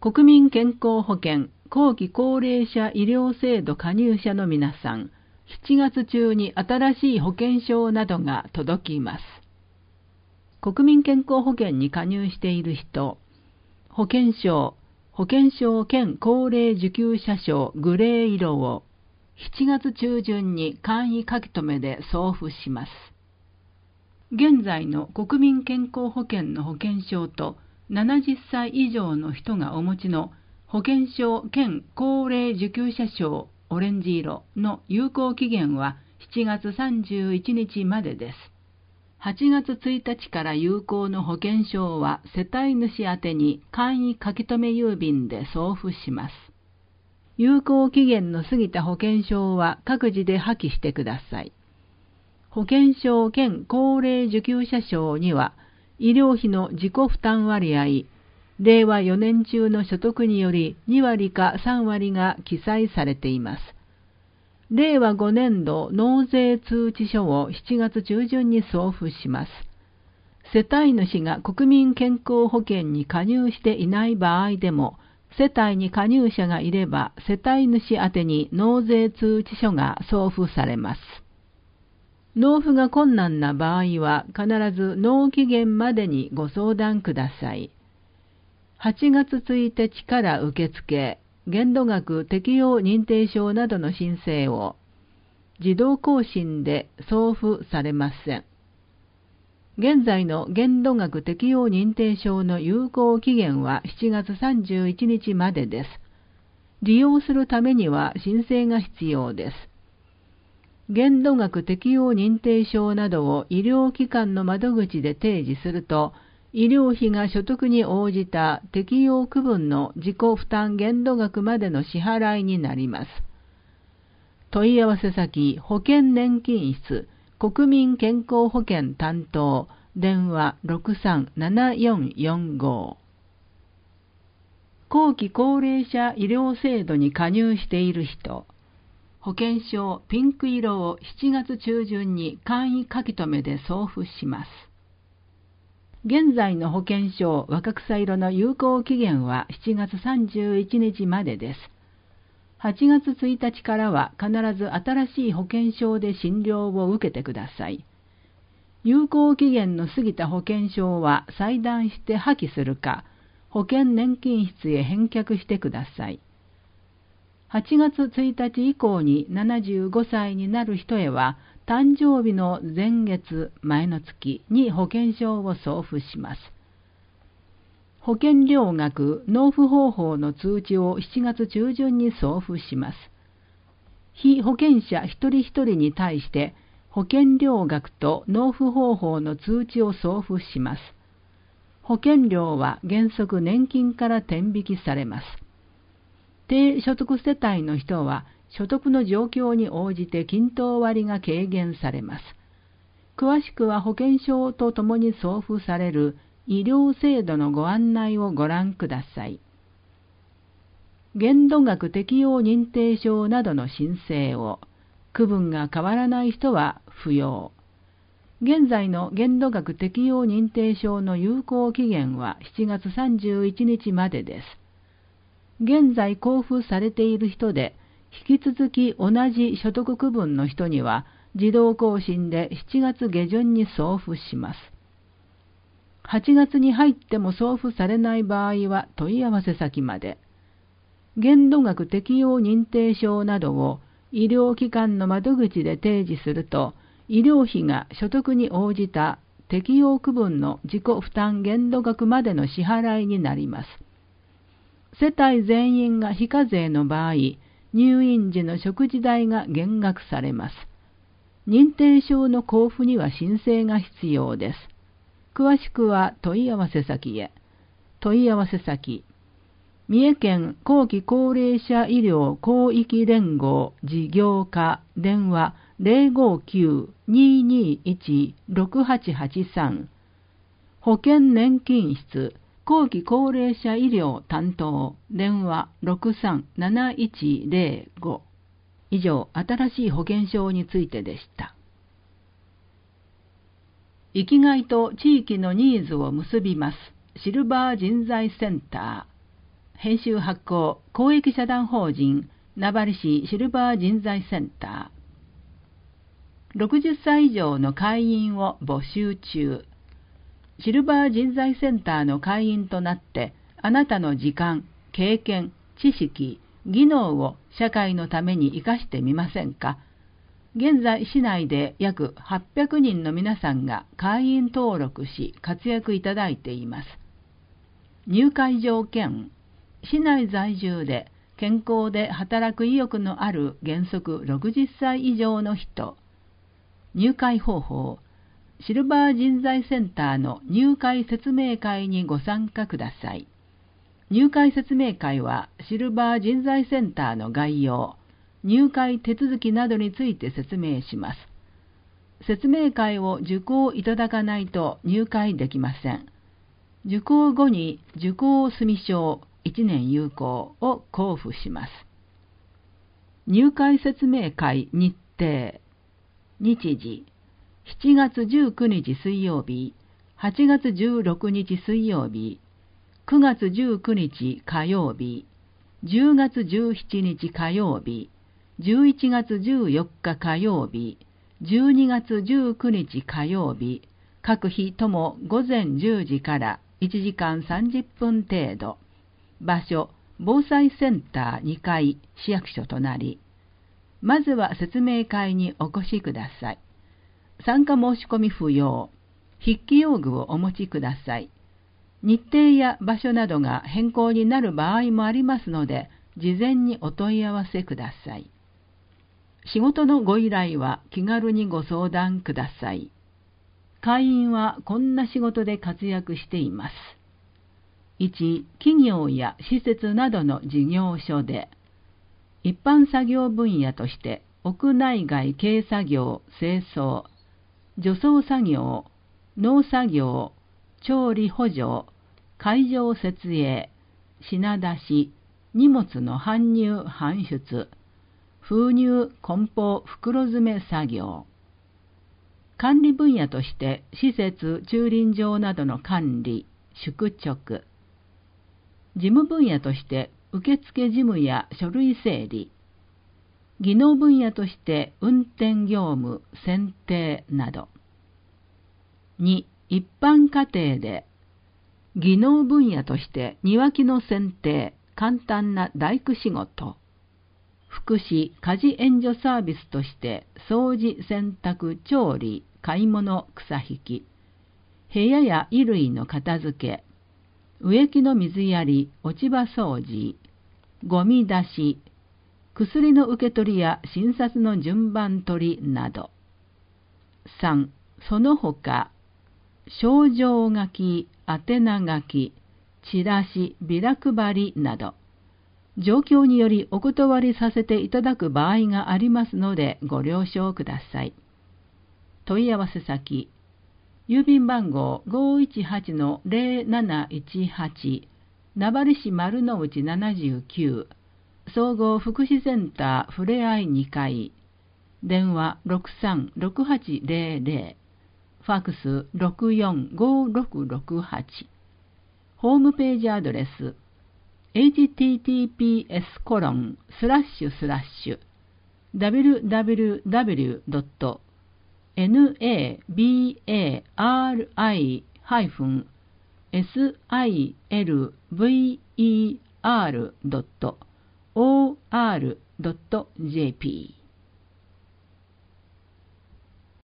国民健康保険後期高齢者医療制度加入者の皆さん、7月中に新しい保険証などが届きます。国民健康保険に加入している人、保険証兼高齢受給者証グレー色を7月中旬に簡易書き留めで送付します。現在の国民健康保険の保険証と70歳以上の人がお持ちの保険証兼高齢受給者証オレンジ色の有効期限は7月31日までです。8月1日から有効の保険証は世帯主宛に簡易書留郵便で送付します。有効期限の過ぎた保険証は各自で破棄してください。保険証兼高齢受給者証には医療費の自己負担割合、令和4年中の所得により2割か3割が記載されています。令和5年度納税通知書を7月中旬に送付します。世帯主が国民健康保険に加入していない場合でも、世帯に加入者がいれば世帯主宛に納税通知書が送付されます。納付が困難な場合は必ず納期限までにご相談ください。8月1日から受付、限度額適用認定証などの申請を自動更新で送付されません。現在の限度額適用認定証の有効期限は7月31日までです。利用するためには申請が必要です。限度額適用認定証などを医療機関の窓口で提示すると、医療費が所得に応じた適用区分の自己負担限度額までの支払いになります。問い合わせ先、保険年金室、国民健康保険担当、電話 637445。後期高齢者医療制度に加入している人、保険証ピンク色を7月中旬に簡易書き留めで送付します。現在の保険証若草色の有効期限は7月31日までです。8月1日からは必ず新しい保険証で診療を受けてください。有効期限の過ぎた保険証は裁断して破棄するか、保険年金室へ返却してください。8月1日以降に75歳になる人へは、誕生日の前月前の月に保険証を送付します。保険料額納付方法の通知を7月中旬に送付します。被保険者一人一人に対して保険料額と納付方法の通知を送付します。保険料は原則年金から天引きされます。低所得世帯の人は所得の状況に応じて均等割が軽減されます。詳しくは保険証とともに送付される医療制度のご案内をご覧ください。限度額適用認定証などの申請を、区分が変わらない人は不要。現在の限度額適用認定証の有効期限は7月31日までです。現在交付されている人で、引き続き同じ所得区分の人には自動更新で7月下旬に送付します。8月に入っても送付されない場合は問い合わせ先まで。限度額適用認定証などを医療機関の窓口で提示すると、医療費が所得に応じた適用区分の自己負担限度額までの支払いになります。世帯全員が非課税の場合、入院時の食事代が減額されます。認定証の交付には申請が必要です。詳しくは問い合わせ先へ。問い合わせ先、三重県後期高齢者医療広域連合事業課電話 059-221-6883 保険年金室後期高齢者医療担当電話 637105 以上、新しい保険証についてでした。生きがいと地域のニーズを結びますシルバー人材センター。 編集発行公益社団法人名張市シルバー人材センター。60歳以上の会員を募集中。シルバー人材センターの会員となって、あなたの時間、経験、知識、技能を社会のために生かしてみませんか。現在市内で約800人の皆さんが会員登録し活躍いただいています。入会条件、市内在住で健康で働く意欲のある原則60歳以上の人。入会方法、シルバー人材センターの入会説明会にご参加ください。入会説明会はシルバー人材センターの概要、入会手続きなどについて説明します。説明会を受講いただかないと入会できません。受講後に受講済証1年有効を交付します。入会説明会日程、日時、7月19日水曜日、8月16日水曜日、9月19日火曜日、10月17日火曜日、11月14日火曜日、12月19日火曜日、各日とも午前10時から1時間30分程度。場所、防災センター2階、市役所隣。まずは説明会にお越しください。参加申し込み不要。筆記用具をお持ちください。日程や場所などが変更になる場合もありますので、事前にお問い合わせください。仕事のご依頼は気軽にご相談ください。会員はこんな仕事で活躍しています。1、企業や施設などの事業所で、一般作業分野として屋内外軽作業、清掃、除草作業、農作業、調理補助、会場設営、品出し、荷物の搬入搬出、封入梱包袋詰め作業。管理分野として施設駐輪場などの管理、宿直。事務分野として受付事務や書類整理。技能分野として運転業務、選定など。2、一般家庭で技能分野として庭木の剪定、簡単な大工仕事。福祉・家事援助サービスとして掃除、洗濯、調理、買い物、草引き。部屋や衣類の片付け。植木の水やり、落ち葉掃除、ゴミ出し、薬の受け取りや診察の順番取りなど。3、その他、賞状書き、宛名書き、チラシ、ビラ配りなど、状況によりお断りさせていただく場合がありますのでご了承ください。問い合わせ先、郵便番号 518-0718 名張市丸の内79総合福祉センターふれあい2階電話 636800 ファックス 645668 ホームページアドレス https://www.nabari-silver.or.jp